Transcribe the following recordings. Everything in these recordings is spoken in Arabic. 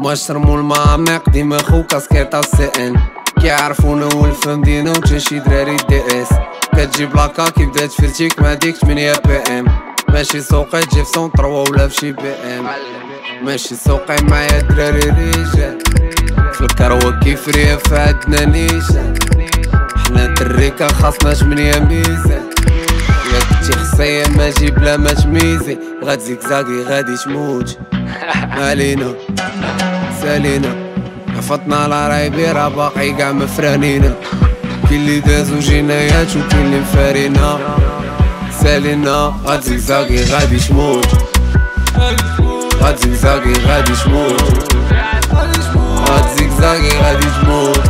مشرمو المعمق ديما خو كاسكيطا سي ان كيعرفونا والفم دينا وتنشي دراري دي اس كتجيب لاكا كي بدات فرتيك ما ديك 8 بي ام ماشي سوقي تجي في 103 ولا فشي بي ام ماشي سوقي معايا دراري رجال في الكروة كيف ريف عندنا نيشان حنا دريكا خاصنا 8 ميزان يا كنتي خصية ما جيب لا ما تميزي غاد زيكزاكي غادي تموت مالينا سالينا عفطنا على رايبي راه باقي كاع مفرانينا كاين اللي دازو جنايات وكاين اللي مفارينا سالينا غاد زيكزاكي غادي تموت غاد زيكزاكي غادي تموت غاد زيكزاكي غادي تموت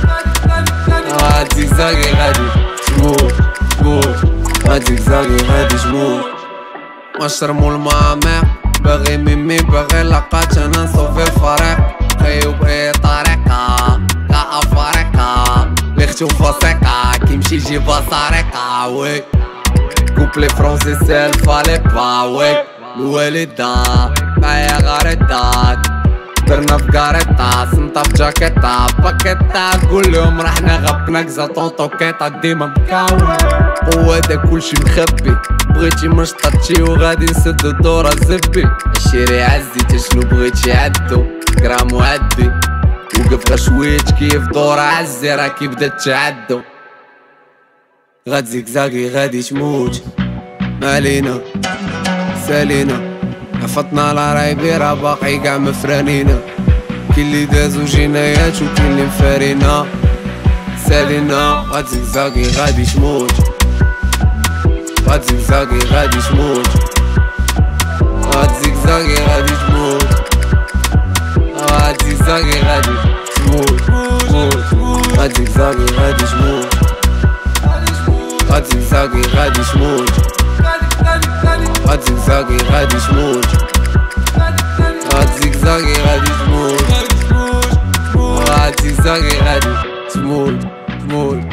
غاد زيكزاكي غادي تموت غاد زيكزاكي غادي تموت مشرمو المعمق باغي ميمي باغي لقات انا نصوفي الفريق خيو باي طريقة كاع افريقا لي ختو فاسيقا كيمشي يجيبها سريقة وي كوبلي فرونسي سيل فالي با وي الوالدة معايا غاريطات درنا في كاريطا سنطا في جاكيطا باكيطا كلهم رحنا غبنا كزا طونطوكيطا ديما مكاون قوة دا كلشي مخبي بغيتي مشطاتشي وغادي نسدو دورة زبي عشيري عزي شنو بغيتي عدو كرام وعدي وقف غا شويت كيف دورة عزي راكي بدات تعدو غاد زيكزاكي غادي تموت مالينا سالينا عفطنا على رايبي راه باقي كاع مفرانينا كاين اللي دازو جنايات وكاين اللي مفارينا سالينا غاد زيكزاكي غادي تموت غاد زيكزاكي غادي تموت غاد زيكزاكي غادي تموت غاد زيكزاكي غادي تموت غاد زيكزاكي غادي تموت غاد زيكزاكي غادي تموت غاد زيكزاكي غادي تموت غاد زيكزاكي غادي تموت غاد زيكزاكي غادي تموت